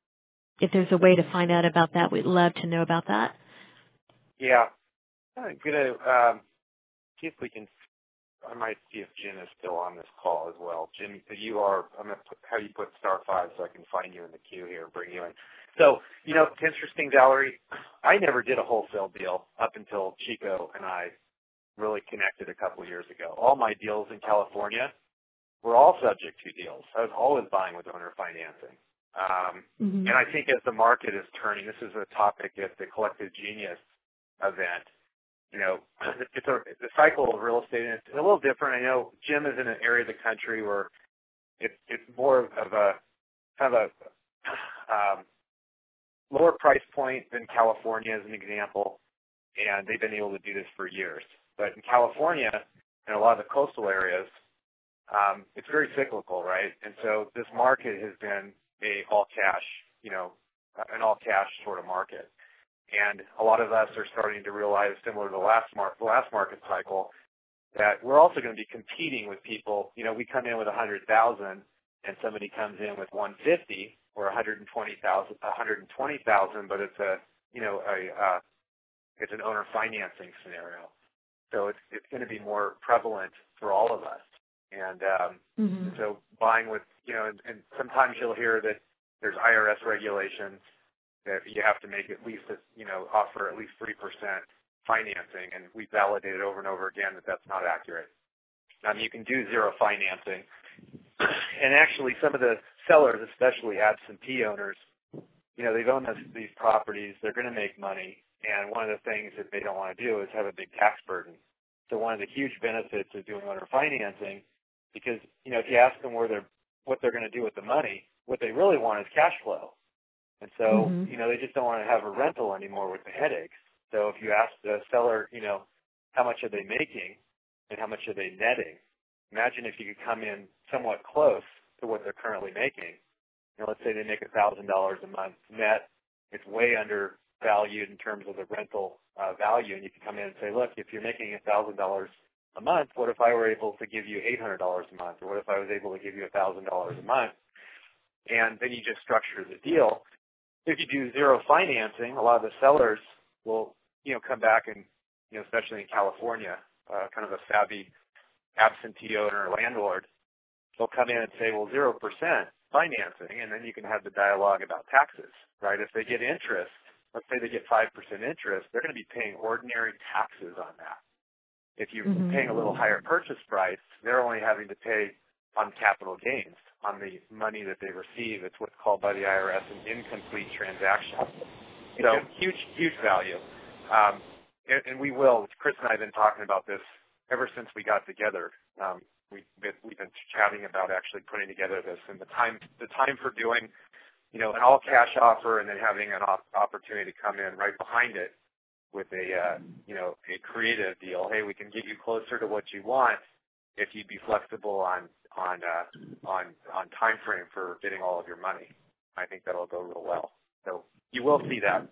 if there's a way to find out about that, we'd love to know about that. Yeah. I'm going to um, see if we can, I might see if Jim is still on this call as well. Jim, you are, I'm going to have you put star five so I can find you in the queue here and bring you in. So, you know, it's interesting, Valerie, I never did a wholesale deal up until Chico and I really connected a couple of years ago. All my deals in California were all subject to deals. I was always buying with owner financing. Um, Mm-hmm. And I think as the market is turning, this is a topic at the Collective Genius event. You know, it's a the cycle of real estate, and it's a little different. I know Jim is in an area of the country where it, it's more of a kind of a um, lower price point than California, as an example, and they've been able to do this for years. But in California and a lot of the coastal areas, um, it's very cyclical, right? And so this market has been a all cash, you know, an all cash sort of market. And a lot of us are starting to realize, similar to the last, mar- the last market cycle, that we're also going to be competing with people. You know, we come in with one hundred thousand and somebody comes in with one hundred fifty or one hundred twenty thousand, one hundred twenty thousand, but it's a, you know, a, uh, it's an owner financing scenario. So it's it's going to be more prevalent for all of us. And um, mm-hmm. so buying with, you know, and, and sometimes you'll hear that there's I R S regulations that you have to make at least, a, you know, offer at least three percent financing, and we validated over and over again that that's not accurate. Um, you can do zero financing. And actually some of the sellers, especially absentee owners, you know, they've owned this, these properties, they're going to make money, and one of the things that they don't want to do is have a big tax burden. So one of the huge benefits of doing owner financing, because, you know, if you ask them where they're, what they're going to do with the money, what they really want is cash flow. And so, mm-hmm. you know, they just don't want to have a rental anymore with the headaches. So if you ask the seller, you know, how much are they making and how much are they netting, imagine if you could come in somewhat close to what they're currently making. You know, let's say they make one thousand dollars a month net. It's way undervalued in terms of the rental uh, value, and you can come in and say, look, if you're making one thousand dollars a month, what if I were able to give you eight hundred dollars a month? Or what if I was able to give you one thousand dollars a month? And then you just structure the deal. If you do zero financing, a lot of the sellers will, you know, come back and, you know, especially in California, uh, kind of a savvy absentee owner or landlord, they'll come in and say, well, zero percent financing, and then you can have the dialogue about taxes, right? If they get interest, let's say they get five percent interest, they're going to be paying ordinary taxes on that. If you're mm-hmm. paying a little higher purchase price, they're only having to pay on capital gains, on the money that they receive. It's what's called by the I R S an incomplete transaction. So huge, huge value. Um, and, and we will, Chris and I have been talking about this ever since we got together. Um, we, we've been chatting about actually putting together this, and the time, the time for doing, you know, an all-cash offer and then having an op- opportunity to come in right behind it with a, uh, you know, a creative deal. Hey, we can get you closer to what you want if you'd be flexible on on uh, on on time frame for getting all of your money. I think that'll go real well. So you will see that.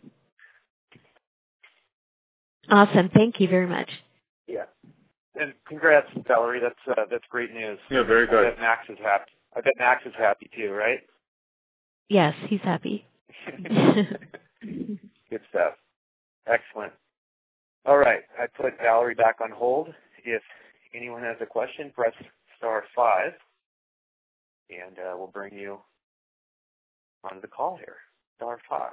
Awesome. Thank you very much. Yeah. And congrats, Valerie. That's uh, that's great news. Yeah, very good. I bet Max is happy. I bet Max is happy too, right? Yes, he's happy. Good stuff. Excellent. All right. I put Valerie back on hold. If anyone has a question, press star five, and uh, we'll bring you onto the call here. Star five.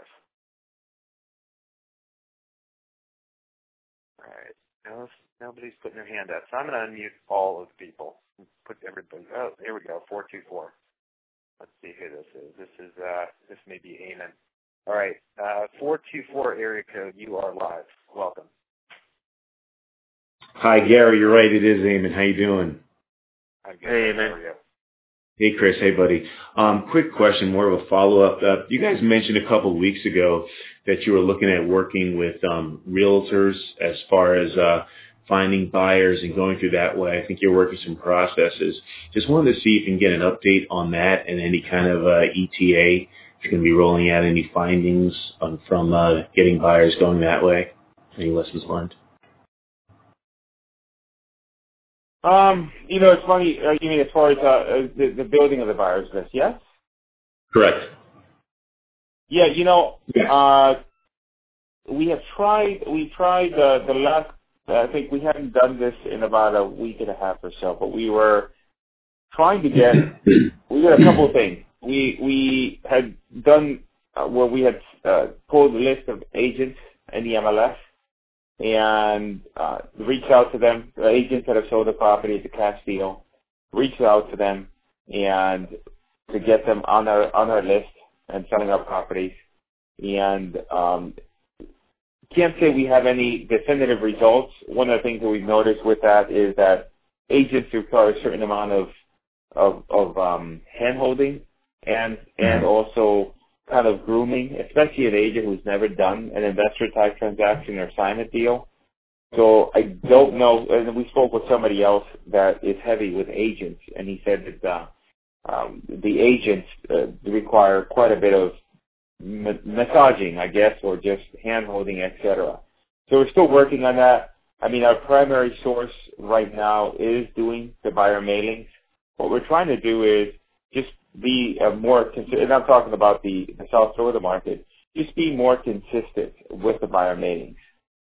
All right. No, nobody's putting their hand up, so I'm going to unmute all of the people. Put everybody. Oh, here we go. Four two four. Let's see who this is. This is uh, this may be Eamon. All right. Uh, four two four area code. You are live. Welcome. Hi, Gary. You're right. It is Eamon. How you doing? I'm good. Hey, man. man. Hey, Chris. Hey, buddy. Um, quick question, more of a follow-up. Uh, you guys mentioned a couple of weeks ago that you were looking at working with um, realtors as far as uh, finding buyers and going through that way. I think you're working some processes. Just wanted to see if you can get an update on that and any kind of uh, E T A. If you're going to be rolling out any findings on, from uh, getting buyers going that way. Any lessons learned? Um, you know, it's funny. Uh, you mean as far as uh, the, the building of the buyers list? Yes. Correct. Yeah. You know, uh, we have tried. We tried uh, the last. I think we hadn't done this in about a week and a half or so, but we were trying to get. We did a couple of things. We we had done uh, where we had uh, pulled a list of agents in the M L S. And uh, reach out to them, the agents that have sold the property as a cash deal, reach out to them and to get them on our on our list and selling our properties. And um, can't say we have any definitive results. One of the things that we've noticed with that is that agents require a certain amount of of, of um, hand-holding and and also kind of grooming, especially an agent who's never done an investor-type transaction or signed a deal. So I don't know, and we spoke with somebody else that is heavy with agents, and he said that uh, um, the agents uh, require quite a bit of ma- massaging, I guess, or just hand-holding, et cetera. So we're still working on that. I mean, our primary source right now is doing the buyer mailings. What we're trying to do is just be uh, more consistent, and I'm talking about the, the South Florida market, just be more consistent with the buyer mailings.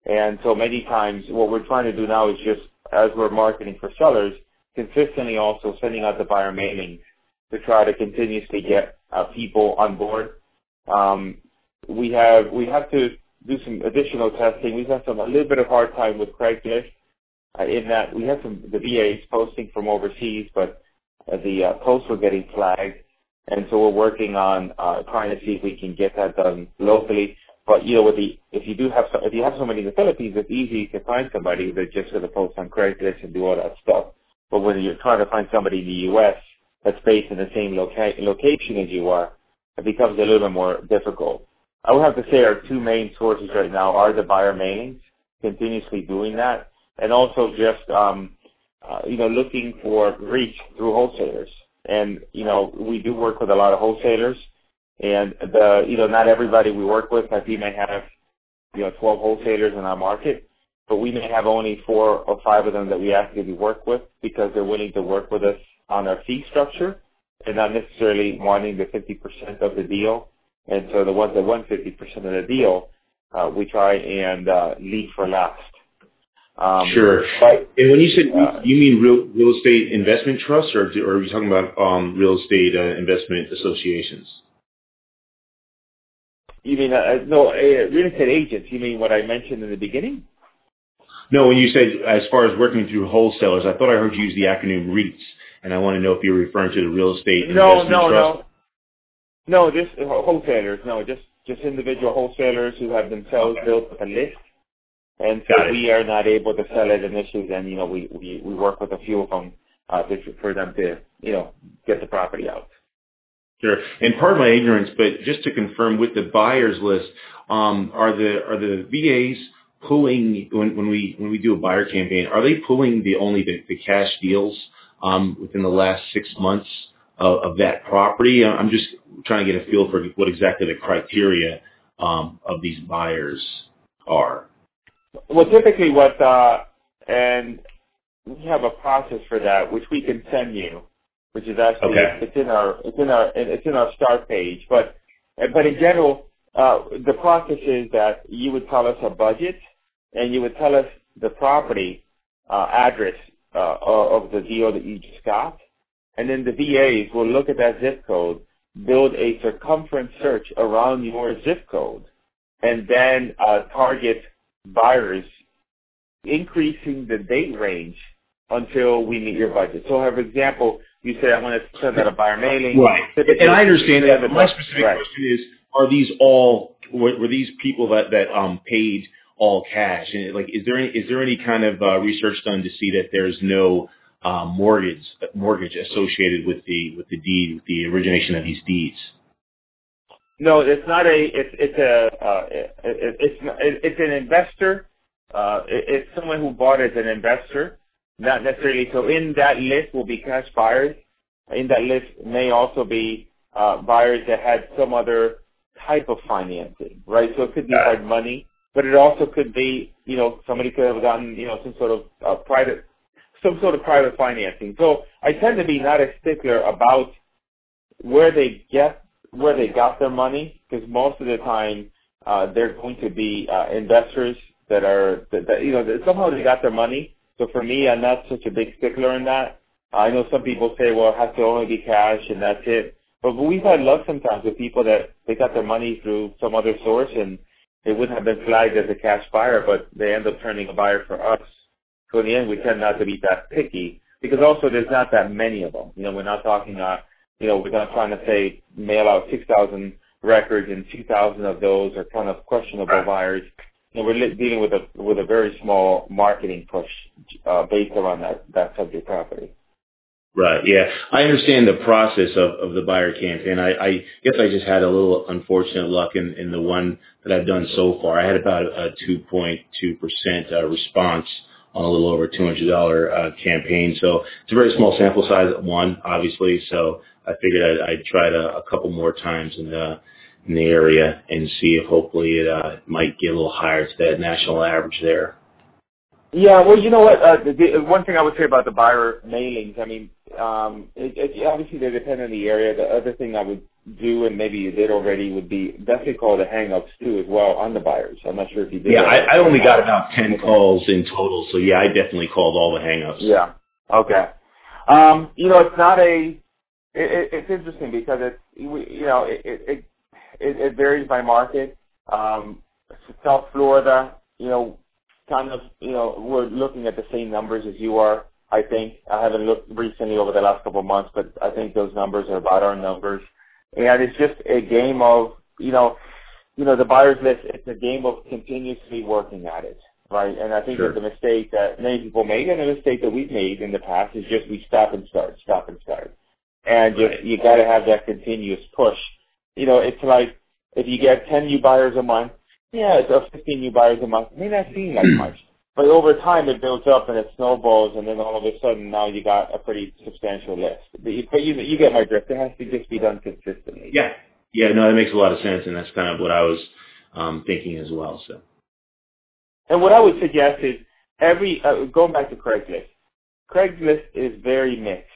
And so many times what we're trying to do now is just, as we're marketing for sellers, consistently also sending out the buyer mailings to try to continuously get uh, people on board. Um, we have we have to do some additional testing. We've had some a little bit of hard time with Craigslist uh, in that we had some the V As posting from overseas, but uh, the uh, posts were getting flagged, and so we're working on uh, trying to see if we can get that done locally. But you know, with the if you do have some, if you have somebody in the Philippines, it's easy to find somebody that's just going to post on Craigslist and do all that stuff. But when you're trying to find somebody in the U S that's based in the same loca- location as you are, it becomes a little bit more difficult. I would have to say our two main sources right now are the buyer mailings, continuously doing that, and also just um, uh, you know looking for reach through wholesalers. And you know we do work with a lot of wholesalers, and the you know not everybody we work with, like we may have you know twelve wholesalers in our market, but we may have only four or five of them that we actively work with because they're willing to work with us on our fee structure and not necessarily wanting the fifty percent of the deal. And so the ones that want fifty percent of the deal, uh, we try and uh, leave for last. Um, sure. But, and when you said, uh, you mean real, real estate investment trusts, or, or are you talking about um, real estate uh, investment associations? You mean, uh, no, uh, real estate agents, you mean what I mentioned in the beginning? No, when you said as far as working through wholesalers, I thought I heard you use the acronym REITs, and I want to know if you're referring to the real estate No, investment no, trust. no. No, just wholesalers. No, just just individual wholesalers who have themselves Okay. built a list, and Got so it. we are not able to sell it initially. Then you know we we, we work with a few of them uh, to, for them to you know get the property out. Sure. And pardon my ignorance, but just to confirm, with the buyers list, um, are the are the V As pulling when, when we when we do a buyer campaign? Are they pulling the only the, the cash deals um, within the last six months of, of that property? I'm just trying to get a feel for what exactly the criteria um, of these buyers are. Well, typically what uh, and we have a process for that, which we can send you, which is actually Okay. it's in our it's in our it's in our start page. But but in general, uh, the process is that you would tell us a budget, and you would tell us the property uh, address uh, of the deal that you just got, and then the V As will look at that zip code, build a circumference search around your zip code, and then uh, target buyers, increasing the date range until we meet your budget. So, for example, you say I want to send out a buyer mailing. Right. And I understand that. But my specific right. question is: are these all were, were these people that that um paid all cash? And like, is there any is there any kind of uh, research done to see that there's no uh, mortgage mortgage associated with the with the deed, with the origination of these deeds? No, it's not a. It's it's a. Uh, it, it, it's it, it's an investor. Uh, it, it's someone who bought as an investor, not necessarily. So in that list will be cash buyers. In that list may also be uh, buyers that had some other type of financing, right? So it could be hard money, but it also could be, you know, somebody could have gotten, you know, some sort of uh, private, some sort of private financing. So I tend to be not a stickler about where they get where they got their money, because most of the time uh, they're going to be uh, investors that are, that, that, you know, that somehow they got their money. So for me, I'm not such a big stickler in that. I know some people say, well, it has to only be cash and that's it. But we've had luck sometimes with people that they got their money through some other source and they wouldn't have been flagged as a cash buyer, but they end up turning a buyer for us. So in the end, we tend not to be that picky, because also there's not that many of them. You know, we're not talking uh You know, we're not trying to say mail out six thousand records and two thousand of those are kind of questionable buyers. You know, we're li- dealing with a with a very small marketing push uh, based around that, that subject property. Right. Yeah, I understand the process of, of the buyer campaign. I, I guess I just had a little unfortunate luck in, in the one that I've done so far. I had about a two point two percent uh, response on a little over two hundred dollars uh, campaign. So it's a very small sample size, one, obviously. So I figured I'd, I'd try it a, a couple more times in the, in the area and see if hopefully it uh, might get a little higher to that national average there. Yeah, well, you know what? Uh, the, the, one thing I would say about the buyer mailings, I mean, um, it, it, obviously they depend on the area. The other thing I would do, and maybe you did already, would be definitely call the hang-ups too as well on the buyers. I'm not sure if you did. Yeah, that. I, I only got about ten calls in total, so yeah, I definitely called all the hang-ups. Yeah. Okay. Um, you know, it's not a. It, it, it's interesting because it's you know it it, it it varies by market. Um, South Florida, you know, kind of you know we're looking at the same numbers as you are. I think I haven't looked recently over the last couple of months, but I think those numbers are about our numbers. And it's just a game of, you know, you know, the buyer's list, it's a game of continuously working at it, right? And I think Sure. that the mistake that many people make, and the mistake that we've made in the past, is just we stop and start, stop and start. And just, Right. you got to have that continuous push. You know, it's like if you get ten new buyers a month, yeah, it's or fifteen new buyers a month, it may not seem like much. But over time, it builds up and it snowballs, and then all of a sudden, now you got a pretty substantial list. But you, but you, you get my drift. It has to just be done consistently. Yeah. Yeah, no, that makes a lot of sense, and that's kind of what I was um, thinking as well. So. And what I would suggest is every uh, going back to Craigslist. Craigslist is very mixed.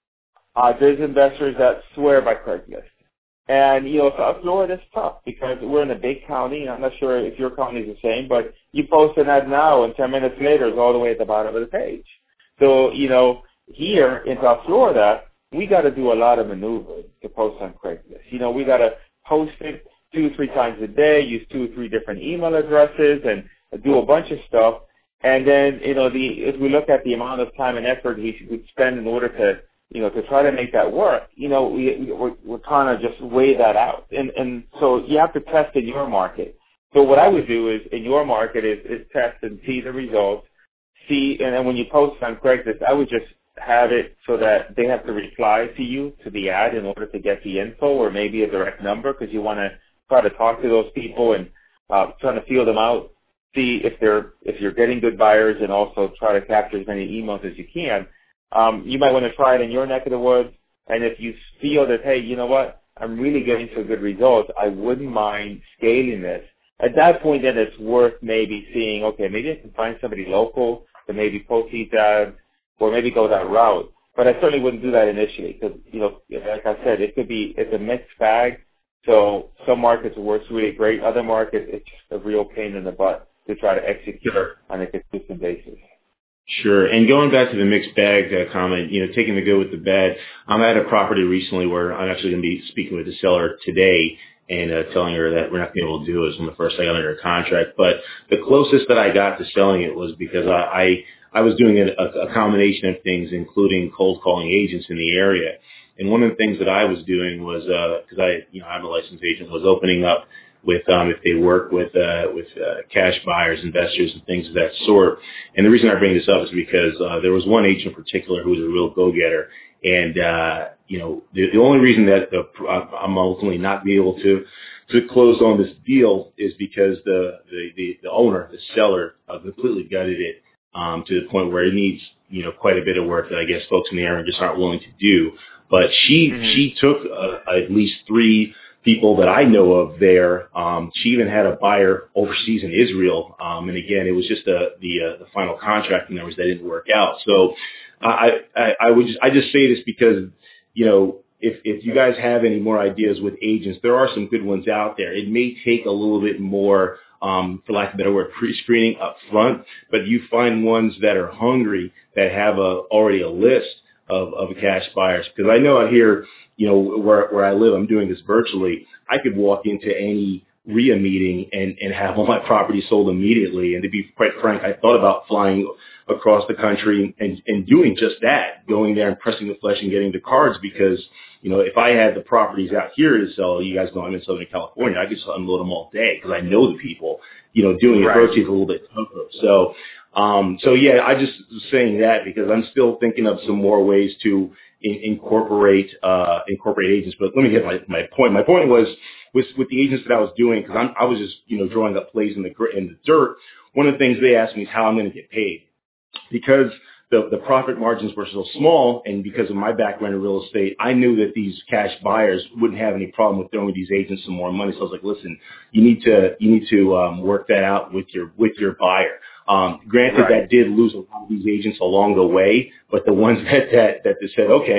Uh, there's investors that swear by Craigslist. And, you know, South Florida's tough because we're in a big county. I'm not sure if your county is the same, but you post an ad now and ten minutes later it's all the way at the bottom of the page. So, you know, here in South Florida, we got to do a lot of maneuvering to post on Craigslist. You know, we got to post it two or three times a day, use two or three different email addresses, and do a bunch of stuff. And then, you know, the if we look at the amount of time and effort we would spend in order to you know, to try to make that work, you know, we, we're, we're trying to just weigh that out. And, and so you have to test in your market. So what I would do is, in your market, is, is test and see the results, see, and then when you post on Craigslist, I would just have it so that they have to reply to you, to the ad, in order to get the info or maybe a direct number, because you want to try to talk to those people and uh, trying to feel them out, see if they're, if you're getting good buyers, and also try to capture as many emails as you can. Um, you might want to try it in your neck of the woods, and if you feel that, hey, you know what, I'm really getting some good results, I wouldn't mind scaling this. At that point, then it's worth maybe seeing, okay, maybe I can find somebody local to maybe post these ads, or maybe go that route. But I certainly wouldn't do that initially because, you know, like I said, it could be, it's a mixed bag. So some markets it works really great. Other markets, it's just a real pain in the butt to try to execute Sure. on a consistent basis. Sure. And going back to the mixed bag uh, comment, you know, taking the good with the bad, I'm at a property recently where I'm actually going to be speaking with the seller today and uh, telling her that we're not going to be able to do it. It's when the first I got under a contract. But the closest that I got to selling it was because I, I, I was doing a, a combination of things, including cold calling agents in the area. And one of the things that I was doing was, because uh, I, you know, I'm a licensed agent, was opening up with um, if they work with uh, with uh, cash buyers, investors, and things of that sort. And the reason I bring this up is because uh, there was one agent in particular who was a real go-getter, and uh, you know the, the only reason that the, I'm ultimately not be able to to close on this deal is because the the the, the owner, the seller, uh, completely gutted it um, to the point where it needs you know quite a bit of work that I guess folks in the area just aren't willing to do. But she mm-hmm. she took uh, at least three people that I know of there. Um, she even had a buyer overseas in Israel. Um, and again, it was just the, the, uh, the final contracting numbers that didn't work out. So I, I, I would just, I just say this because, you know, if, if you guys have any more ideas with agents, there are some good ones out there. It may take a little bit more, um, for lack of a better word, pre-screening up front, but you find ones that are hungry, that have a, already a list of, of cash buyers. Because I know out here, you know, where, where I live, I'm doing this virtually. I could walk into any R I A meeting and, and have all my properties sold immediately. And to be quite frank, I thought about flying across the country and, and doing just that, going there and pressing the flesh and getting the cards because, you know, if I had the properties out here to sell, you guys know I'm in Southern California, I could unload them all day because I know the people. You know, doing it right. virtually is a little bit tougher. So, um, so yeah, I just was saying that because I'm still thinking of some more ways to in, incorporate uh, incorporate agents. But let me get my, my point. My point was was with the agents that I was doing because I'm I was just you know drawing up plays in the in the dirt. One of the things they asked me is how I'm going to get paid because the the profit margins were so small, and because of my background in real estate, I knew that these cash buyers wouldn't have any problem with throwing these agents some more money. So I was like, listen, you need to you need to um, work that out with your with your buyer. Um, granted, right. that did lose a lot of these agents along the way, but the ones that that that said, okay,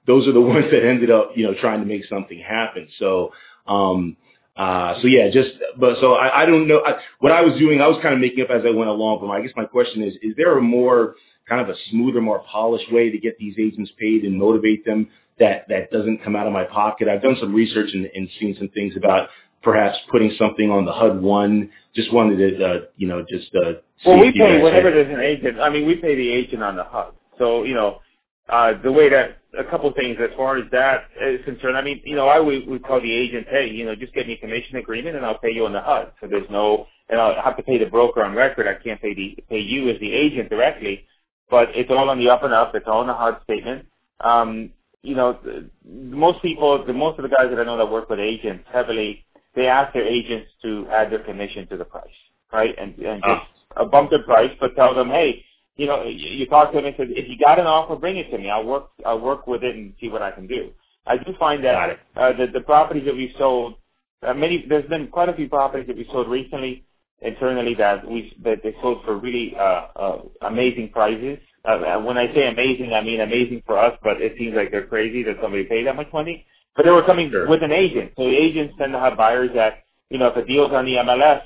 those are the ones that ended up, you know, trying to make something happen. So, um, uh, so yeah, just, but so I, I don't know I, what I was doing. I was kind of making up as I went along. But my, I guess my question is, is there a more kind of a smoother, more polished way to get these agents paid and motivate them that, that doesn't come out of my pocket? I've done some research and, and seen some things about perhaps putting something on the H U D one. Just wanted to, uh, you know, just, uh, well, we pay whenever there's an agent. I mean, we pay the agent on the H U D. So, you know, uh, the way that, a couple of things as far as that is concerned. I mean, you know, I would, would tell the agent, hey, you know, just get me a commission agreement and I'll pay you on the H U D. So there's no, and I'll have to pay the broker on record. I can't pay the, pay you as the agent directly, but it's all on the up and up. It's all in the H U D statement. Um, you know, the, most people, the most of the guys that I know that work with agents heavily, they ask their agents to add their commission to the price, right? And, and just uh, bump the price, but tell them, hey, you know, you, you talk to them and say, if you got an offer, bring it to me. I'll work, I'll work with it and see what I can do. I do find that uh, the, the properties that we've sold, uh, many, there's been quite a few properties that we sold recently internally that we that they sold for really uh, uh, amazing prices. Uh, when I say amazing, I mean amazing for us, but it seems like they're crazy that somebody paid that much money. But they were coming sure. with an agent. So agents tend to have buyers that, you know, if a deal's on the M L S,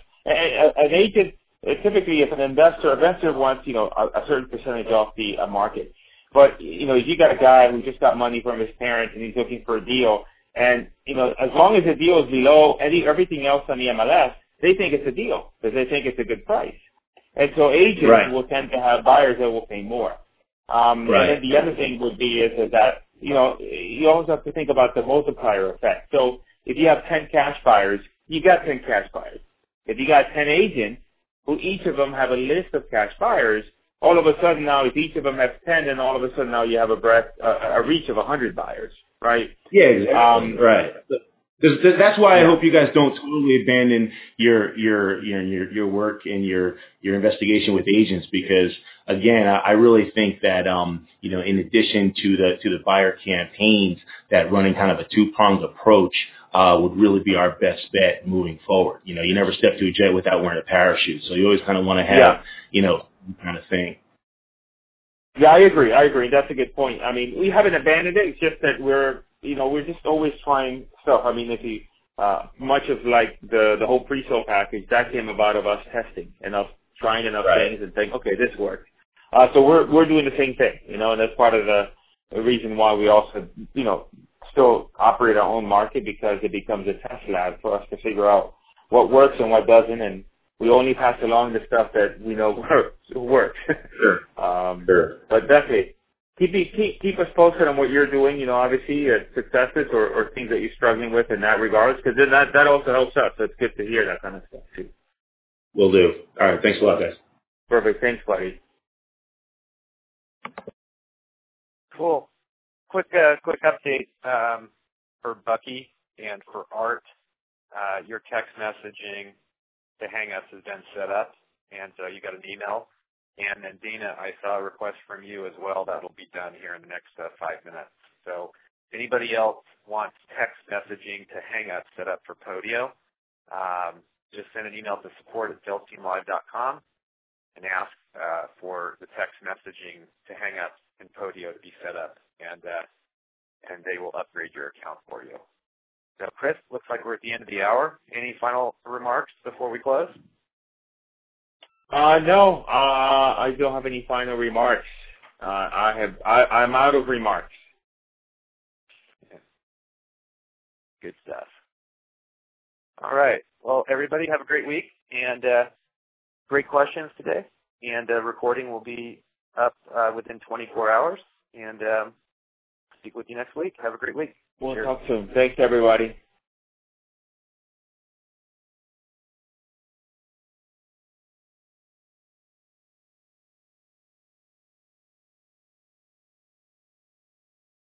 an agent, typically if an investor, investor wants, you know, a, a certain percentage off the uh, market. But, you know, if you got a guy who just got money from his parents and he's looking for a deal, and, you know, as long as the deal is below any, everything else on the M L S, they think it's a deal because they think it's a good price. And so agents right. will tend to have buyers that will pay more. Um, right. And then the other thing would be is, is that, you know, you always have to think about the multiplier effect. So if you have ten cash buyers, you got ten cash buyers. If you got ten agents who each of them have a list of cash buyers, all of a sudden now if each of them has ten, then all of a sudden now you have a breadth, uh, a reach of one hundred buyers, right? Yeah, exactly. Um, right. That's why I hope you guys don't totally abandon your your your your, your work and your your investigation with agents, because again, I really think that um you know, in addition to the to the buyer campaigns, that running kind of a two pronged approach uh would really be our best bet moving forward. You know, you never step to a jet without wearing a parachute, so you always kind of want to have yeah. you know, kind of thing. Yeah, I agree. I agree. That's a good point. I mean, we haven't abandoned it. It's just that we're, you know, we're just always trying stuff. I mean, if you, uh, much of like the, the whole pre-sale package, that came about of us testing and us trying enough right. things and saying, okay, this works. Uh, so we're, we're doing the same thing, you know, and that's part of the, the reason why we also, you know, still operate our own market, because it becomes a test lab for us to figure out what works and what doesn't. And we only pass along the stuff that we know works. works. Sure. um, sure. But definitely, keep, keep keep us posted on what you're doing, you know, obviously, uh, successes or, or things that you're struggling with in that regards, because then that, that also helps us. So it's good to hear that kind of stuff, too. Will do. All right. Thanks a lot, guys. Perfect. Thanks, buddy. Cool. Quick uh, quick update um, for Bucky and for Art. Uh, your text messaging to hang us has been set up, and uh, you got an email. And then, Dina, I saw a request from you as well. That'll be done here in the next uh, five minutes. So if anybody else wants text messaging to hang us set up for Podio, um, just send an email to support at sales team live dot com and ask uh, for the text messaging to hang up in Podio to be set up, and uh, and they will upgrade your account for you. So, Chris, looks like we're at the end of the hour. Any final remarks before we close? Uh, no, uh, I don't have any final remarks. Uh, I have, I, I'm out of remarks. Yeah. Good stuff. All right. Well, everybody have a great week, and uh, great questions today. And uh, recording will be up uh, within twenty-four hours. And um, speak with you next week. Have a great week. We'll Cheers. Talk soon. Thanks, everybody.